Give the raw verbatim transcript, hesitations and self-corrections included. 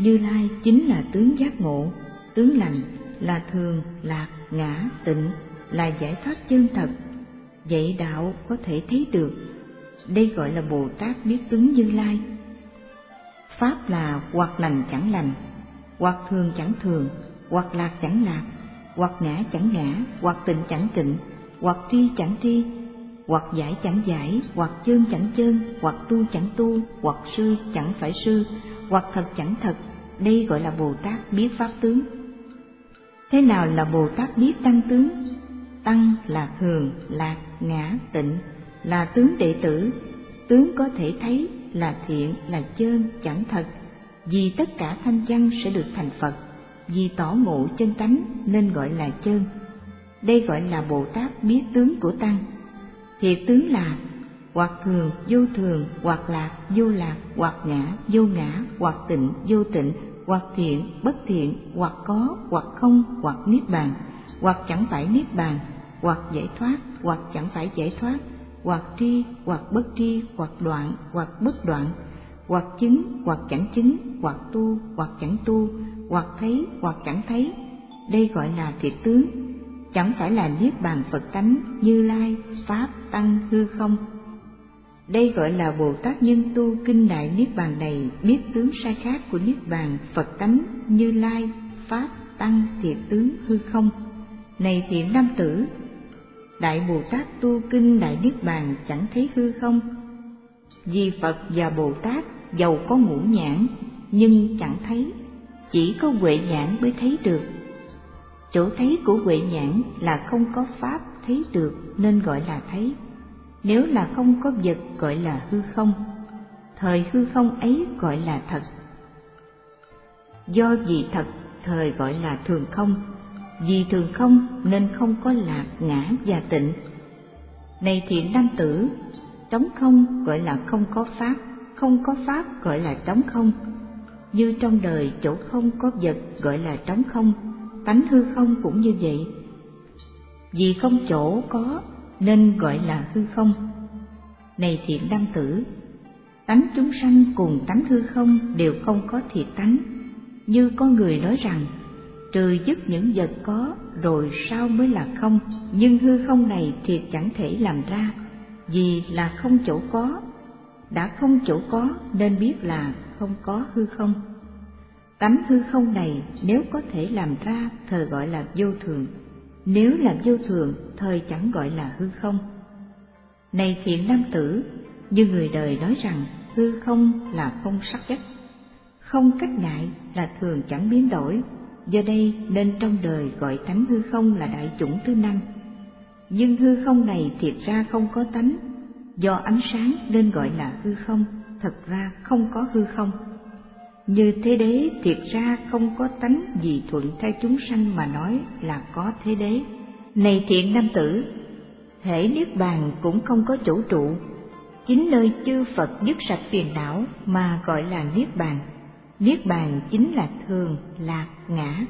Như Lai chính là tướng giác ngộ, tướng lành là thường, lạc, ngã, tịnh, là giải thoát chân thật. Vậy đạo có thể thấy được. Đây gọi là Bồ Tát biết tướng Như Lai. Pháp là hoặc lành chẳng lành, hoặc thường chẳng thường, hoặc lạc chẳng lạc, hoặc ngã chẳng ngã, hoặc tịnh chẳng tịnh, hoặc tri chẳng tri, hoặc giải chẳng giải, hoặc chân chẳng chân, hoặc tu chẳng tu, hoặc sư chẳng phải sư, hoặc thật chẳng thật. Đây gọi là Bồ Tát biết pháp tướng. Thế nào là Bồ Tát biết tăng tướng? Tăng là thường, lạc, ngã, tịnh, là tướng đệ tử. Tướng có thể thấy, là thiện, là chân, chẳng thật. Vì tất cả thanh văn sẽ được thành Phật, vì tỏ ngộ chân tánh nên gọi là chân. Đây gọi là Bồ Tát biết tướng của tăng. Thiệt tướng là hoặc thường, vô thường, hoặc lạc, vô lạc, hoặc ngã, vô ngã, hoặc tịnh, vô tịnh, hoặc thiện, bất thiện, hoặc có, hoặc không, hoặc niết bàn, hoặc chẳng phải niết bàn, hoặc giải thoát, hoặc chẳng phải giải thoát, hoặc tri, hoặc bất tri, hoặc đoạn, hoặc bất đoạn, hoặc chứng, hoặc chẳng chứng, hoặc tu, hoặc chẳng tu, hoặc thấy, hoặc chẳng thấy. Đây gọi là thiệt tướng, chẳng phải là niết bàn Phật tánh, Như Lai, Pháp, Tăng, hư không. Đây gọi là Bồ Tát nhân tu kinh Đại Niết Bàn này biết tướng sai khác của niết bàn Phật tánh, Như Lai, Pháp, Tăng, thiệt tướng, hư không. Này thiện nam tử, Đại Bồ Tát tu kinh Đại Niết Bàn chẳng thấy hư không. Vì Phật và Bồ Tát dầu có ngũ nhãn nhưng chẳng thấy, chỉ có huệ nhãn mới thấy được. Chỗ thấy của huệ nhãn là không có pháp thấy được nên gọi là thấy. Nếu là không có vật gọi là hư không. Thời hư không ấy gọi là thật. Do vì thật thời gọi là thường không. Vì thường không nên không có lạc, ngã và tịnh. Này thiện nam tử, trống không gọi là không có pháp, không có pháp gọi là trống không. Như trong đời chỗ không có vật gọi là trống không, tánh hư không cũng như vậy. Vì không chỗ có nên gọi là hư không. Này thiện nam tử, tánh chúng sanh cùng tánh hư không đều không có thiệt tánh. Như có người nói rằng, trừ dứt những vật có rồi sao mới là không, nhưng hư không này thiệt chẳng thể làm ra, vì là không chỗ có. Đã không chỗ có nên biết là không có hư không. Tánh hư không này nếu có thể làm ra thời gọi là vô thường, nếu là vô thường thời chẳng gọi là hư không. Này thiện nam tử, như người đời nói rằng hư không là không sắc cách, không cách ngại là thường chẳng biến đổi. Do đây nên trong đời gọi tánh hư không là đại chủng thứ năm. Nhưng hư không này thiệt ra không có tánh, do ánh sáng nên gọi là hư không, thật ra không có hư không. Như thế đế thiệt ra không có tánh, vì thuận theo chúng sanh mà nói là có thế đế. Này thiện nam tử, thể niết bàn cũng không có chỗ trụ, chính nơi chư Phật dứt sạch phiền não mà gọi là niết bàn. Niết bàn chính là thường, lạc, ngã,